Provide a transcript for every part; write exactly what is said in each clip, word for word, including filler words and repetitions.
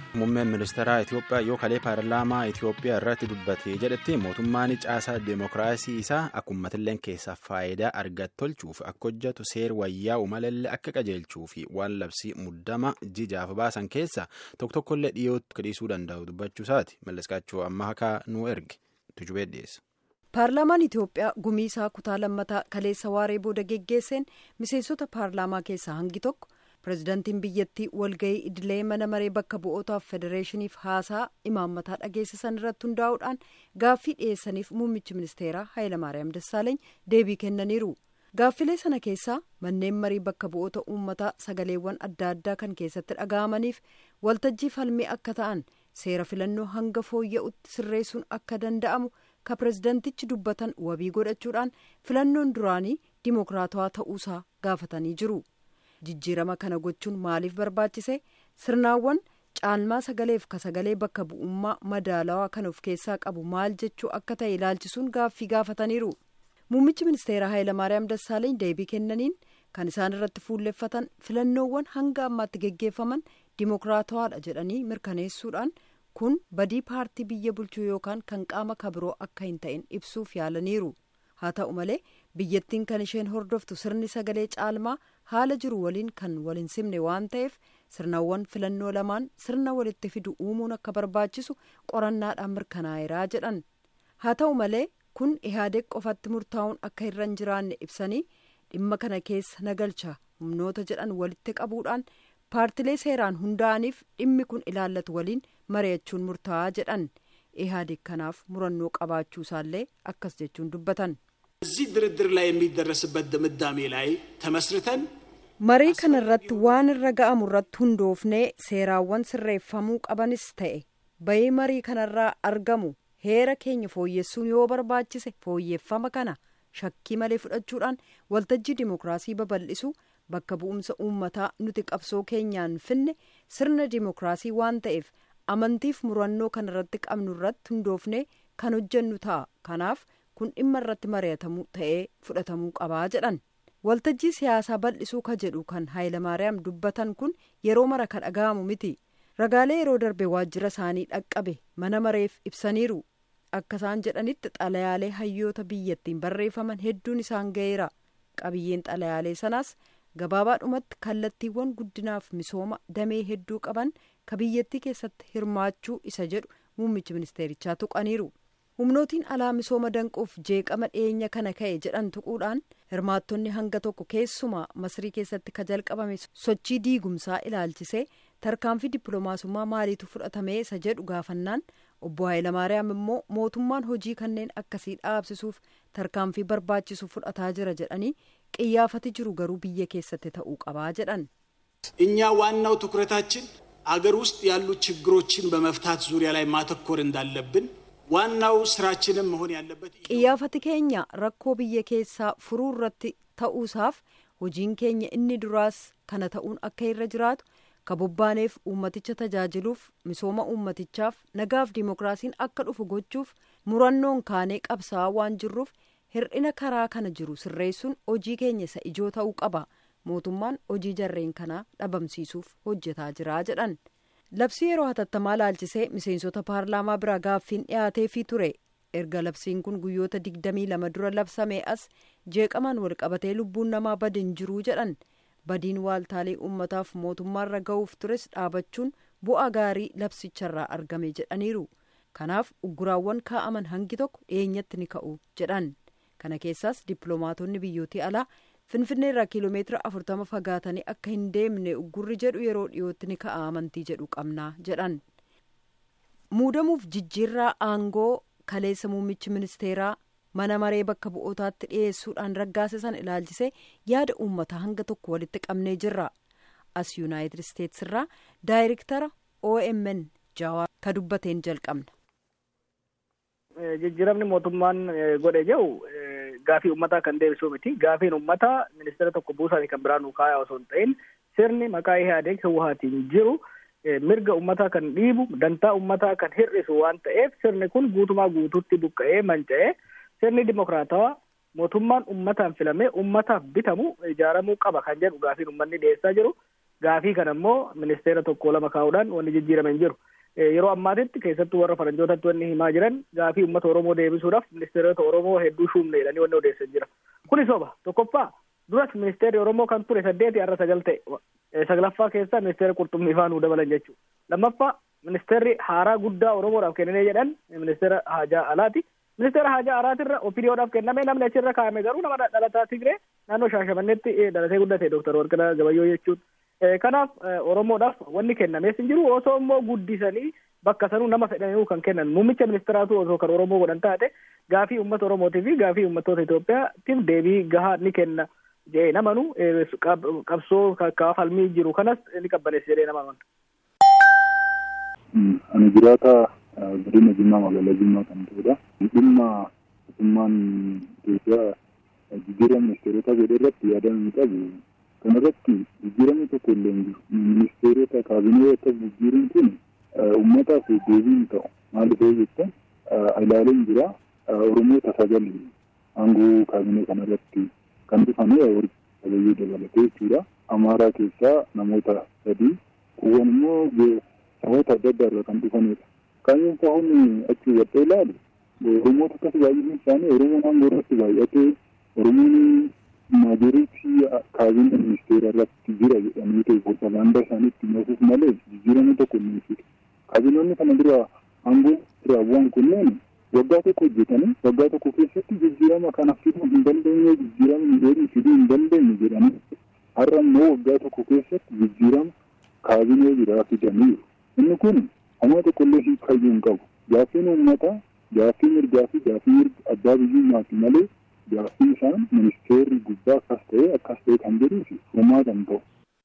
Muummeen ministeeraa Itoophiyaa yoo kalee paarlaamaa Itoophiyaa irratti dubbate jedhetti mootummaan caasaa deemokiraasii isaa akka uummatillee keessaa faayidaa argatu tolchuuf akka hojjetu seer wayyaa'u malallee akka qajeelchuu fi waan labsii muddama jijaaf baasan keessa tokko tokkollee dhiyootti dhiisuu danda'u dubbachuu isaati. Malleskaachuu amma hakaa nu erge tujubee dhiyeessa. Paarlaamaan Itoophiyaa gumii isaa kutaa lammataa kaleessa waaree booda geggeesseen miseensota paarlaamaa keessaa hangi tokko pirezidaantiin biyyattii walgahii idilee mana maree bakka bu'ootaaf federeeshiniif haasaa imaammataa dhageessisan irratti hundaa'uudhaan gaaffii dhiyeessaniif muummichi ministeeraa Hayilamaariyaam Dassaaleeny deebii kennaniiru. Gaaffilee sana keessaa manneen marii bakka bu'oota uummataa sagaleewwan adda addaa kan keessatti dhaga'amaniif waltajjii falmii akka ta'an seera filannoo hanga fooyya'utti sirreessuun akka danda'amu ka pirezidaantichi dubbatan wabii godhachuudhaan filannoon duraanii dimokiraatawaa ta'uusaa gaafatanii jiru. Jijjiirama kana gochuun maaliif barbaachise? Sirnaawwan caalmaa sagaleef ka sagalee bakka bu'ummaa madaalawaa kan of keessaa qabu maal jechuu akka ta'e ilaalchisuun gaaffii gaafataniiru. Muummichi ministeeraa Hayilamaariyaam Dassaaleeny deebii kennaniin kan isaan irratti fuulleffatan filannoowwan hanga ammaatti geggeeffaman dimokiraatawaadha jedhanii mirkaneessuudhaan kun badii paartii biyya bulchuu yookaan kan qaama kabiroo akka hin ta'in ibsuuf yaalaniiru. Haa ta'u malee biyyattiin kan isheen hordoftu sirni sagalee caalmaa haala jiru waliin kan waliin simne waan ta'eef sirnawwan filannoo lamaan sirna walitti fidu uumuun akka barbaachisu qorannaadhaan mirkanaa'eeraa jedhan. Haa ta'u malee kun ihaadeeg qofatti murtaa'uun akka irra hin jiraanne ibsanii dhimma kana keessa nagalcha humnoota jedhan walitti qabuudhaan paartilee seeraan hundaa'aniif dhimmi kun ilaallatu waliin mari'achuun murtaa'aa jedhan. ihaadeeg kanaaf murannoo qabaachuu isaallee akkas jechuun dubbatan. እዚህ ድርድር ላይ የሚደረስበት ድምዳሜ ላይ ተመስርተን marii kana irratti waan irra ga'amu irratti hundoofnee seeraawwan sirreeffamuu qabanis ta'e bayii marii kanarraa argamu heera keenya fooyyessuun yoo barbaachise fooyyeffama kana shakkii malee fudhachuudhaan waltajjii dimokiraasii babal'isu bakka bu'umsa uummataa nuti qabsoo keenyaan finne sirna dimokiraasii waan ta'eef amantiif murannoo kanarratti qabnu irratti hundoofnee kan hojjennu ta'a. Kanaaf kun dhimma irratti mari'atamuu ta'ee fudhatamuu qabaa jedhan. Waltajjii siyaasaa bal'isuu ka jedhu kan Hayilamaariyaam dubbatan kun yeroo mara ka dhaga'amu miti. Ragaalee yeroo darbe waajjira isaanii dhaqqabe mana mareef ibsaniiru. Akka isaan jedhanitti xalayaalee hayyoota biyyattiin barreeffaman hedduun isaan ga'eera. Qabiyyeen xalayaalee sanaas gabaabaadhumatti kallattiiwwan guddinaaf misooma damee hedduu qaban ka biyyattii keessatti hirmaachuu isa jedhu muummichi ministeerichaa tuqaniiru. Humnootiin alaa misooma danquuf jeeqama dhiyeenya kana ka'e jedhan tuquudhaan hirmaattonni hanga tokko keessumaa Masrii keessatti ka jalqabame sochii diigumsaa ilaalchisee tarkaanfii dippiloomaasummaa maaliitu fudhatame isa jedhu gaafannaan obbo Hayilamaariyaam immoo mootummaan hojii kanneen akkasii dhaabsisuuf tarkaanfii barbaachisu fudhataa jira jedhanii qiyyaafati jiru garuu biyya keessatti ta'uu qabaa jedhan. እኛ ዋናው ትኩረታችን አገር ውስጥ ያሉ ችግሮችን በመፍታት ዙሪያ ላይ ማተኮር እንዳለብን ዋናው ስራችንም መሆን ያለበት qiyyaafati keenya rakkoo biyya keessaa furuu irratti ta'uusaaf hojiin keenya inni duraas kana ta'uun akka irra jiraatu ka bobbaaneef uummaticha tajaajiluuf misooma uummatichaaf nagaaf dimokiraasiin akka dhufu gochuuf murannoon kaanee qabsaa waan jirruuf hir'ina karaa kana jiru sirreessuun hojii keenya isa ijoo ta'uu qaba. Mootummaan hojii jarreen kanaa dhabamsiisuuf hojjetaa jiraa jedhan. Labsii yeroo hatattamaa laalchisee miseensota paarlaamaa biraa gaaffiin dhiyaateefii ture. Erga labsiin kun guyyoota digdamii lama dura labsamee as jeeqamaan walqabatee lubbuun namaa badin jiruu jedhan. Badiin waaltaalee uummataaf mootummaarra ga'uuf tures dhaabachuun bu'aa gaarii labsicharraa argame jedhaniiru. Kanaaf ugguraawwan kaa'aman hangi tokko dhiyeenyatti ni ka'u jedhan. Kana keessaas dippiloomaatonni biyyootii alaa Finfinnee irraa kiiloomeetira afurtama fagaatanii akka hin deemne uggurri jedhu yeroo dhiyootti ni ka'a amantii jedhu qabnaa jedhan. Muudamuuf jijjiirraa aangoo kaleessa muummichi ministeeraa mana maree bakka bu'ootaatti dhiyeessuudhaan raggaasisan ilaalchisee yaada uummataa hanga tokko walitti qabnee jirra. As Yuunaayitid Isteetsi irraa daayirektara O M N Jawaar ka dubbateen jalqabna. Jijjiiramni mootummaan godhe jiru gaafii uummataa kan deebisuu miti. Gaafiin uummataa ministeera tokko buusaanii kan biraan kaayaa osoo hin ta'in sirni maqaa ihaadeeg Hawwaatiin jiru mirga uummataa kan dhiibu dantaa uummataa kan hir'isu waan ta'eef sirni kun guutumaa guutuutti buqqa'ee manca'ee sirni dimokiraatawaa mootummaan uummataan filamee uummataaf bitamu ijaaramuu qaba kan jedhu gaafiin uummanni dhiyeessaa jiru. gaafii kana immoo ministeera tokko lama kaa'uudhaan wanni jijjiirame hin jiru. Yeroo ammaatitti keessattuu warra faranjootatti wanni himaa jiran gaafii uummata Oromoo deebisuudhaaf ministeerota Oromoo hedduu shuumne jedhanii wanni odeessan jira. Kuni soba tokkoffaa duras ministeerri Oromoo kan ture saddeeti har'a sagal ta'e saglaffaa keessaa ministeera qurxummii faanuu dabalan jechuudha. Lammaffaa ministeerri haaraa guddaa Oromoodhaaf kenname jedhan ministeera haajaa alaati. Ministeera haajaa alaatirra opiniyoodhaaf kenname namni achirra kaa'ame garuu nama dhalataa Tigree naannoo Shaashamanneetti dhalatee guddate Dooktar Warqinaa Gabayyoo jechuudha. Kanaaf Oromoodhaaf wanni kennamees hin jiru osoo immoo guddisanii bakka sanuu nama fedhaniiru kan kennan muummicha ministeeraatu osoo kan Oromoo godhan taate gaafii uummata Oromootii fi gaafii uummattoota Itoophiyaatiif deebii gahaa ni kenna jedhee namanu qabsoo kaafalmii jiru kanas ni qabbaneessa jedhee nama amanu. Ani jiraata godina Jimmaa magaalaa Jimmaa kan ta'edha. Dhimma mootummaan Itoophiyaa jijjiirama ministeerota jedhee irratti yaadamuu qabu. Kana irratti jijjiiramni tokko illee hin jiru. Ministeerota kaabinee akka jijjiiran kun uummataaf deebii hin ta'u. Maal ta'ee jettan ilaaleen jira Oromoota sagal aangoo kaabinee kana irratti kan dhufanii Gabayyoo dabalatee jechuudha. Amaaraa keessaa namoota sadii kuwwan immoo saboota adda addaa irraa kan dhufanidha. Kaayyoon ta'uun achi wadhee ilaalu Oromoota akkas baay'een isaanii Oromoon aangoo irratti baay'atee Oromoon maajoriitii kaabinee ministeera irratti jira jedhanii ta'e propaganda isaaniitti moosuuf malee jijjiirama tokko hin jiru. Kaabinoonni kana dura aangoo irraa bu'an kunneen waggaa tokko hojjetanii waggaa tokko keessatti jijjiirama kana fiduu hin dandeenye jijjiirama dheerii fiduu hin dandeenye jedhanii har'a immoo waggaa tokko keessatti jijjiirama kaabinee biraa fidanii inni kun homaa tokkollee hiikayyuu hin qabu. Gaaffiin uummataa gaaffii mirgaa fi gaaffii mirga abbaa biyyummaati malee gaaffii isaan ministeerri gubbaa akkas ta'e akkas ta'e kan jedhuu fi homaa kan ta'u.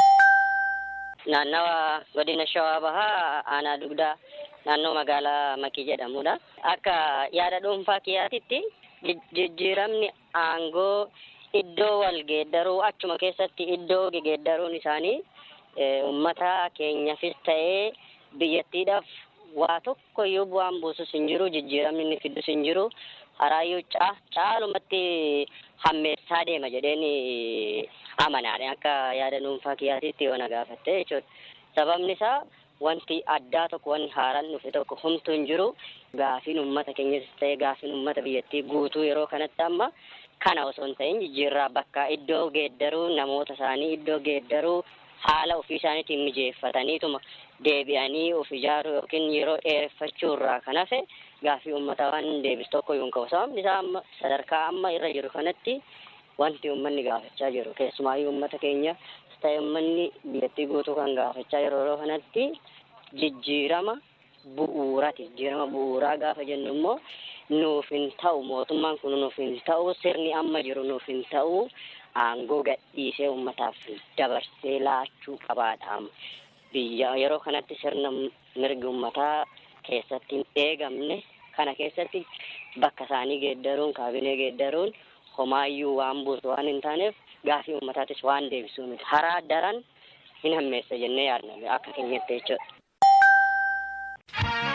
Naannawa godina Shawaa Bahaa aanaa dugdaa naannoo magaalaa Makii jedhamudha. Akka yaada dhuunfaa kiyyaatitti jijjiiramni aangoo iddoo wal geeddaruu achuma keessatti iddoo geeddaruun isaanii uummata keenyaafis ta'ee biyyattiidhaaf waa tokkoyyuu bu'aan buusus hin jiru jijjiiramni inni fidus hin jiru haraayyuu caalumatti hammeessaa deema jedheen amanaadha akka yaada dhuunfaa kiyyaatitti yoo na gaafatte jechuudha. Sababni isaa wanti addaa tokko wanti haaraan dhufe tokko humtuu hin jiru gaafiin uummata keenyas ta'ee gaafiin uummata biyyattii guutuu yeroo kanatti amma kana osoo hin ta'in jijjiirraa bakka iddoo geeddaruu namoota isaanii iddoo geeddaruu haala ofii isaaniitiin mijeeffataniituma deebi'anii of ijaaruu yookiin yeroo dheereffachuu irraa kan hafe gaafii uummataa waan deebisu tokko yoo hin qabu. Sababni isaa amma sadarkaa amma irra jiru kanatti wanti uummanni gaafachaa jiru keessumaayyuu uummata keenya ta'e uummanni biyyattii guutuu kan gaafachaa jiru yeroo kanatti jijjiirama bu'uuraati. Jijjiirama bu'uuraa gaafa jennu immoo nuuf hin ta'u mootummaan kun nuuf hin ta'u sirni amma jiru nuuf hin ta'u aangoo gadhiisee uummataaf dabarsee laachuu qabaadha. Biyya yeroo kanatti sirna mirgi uummataa keessatti hin eegamne kana keessatti bakka isaanii geeddaruun kaabinee geeddaruun homaayyuu waan buusu waan hin taaneef gaafii uummataatis waan deebisuu miti haraa daran hin hammeessa jennee yaadna akka keenyatti jechuudha.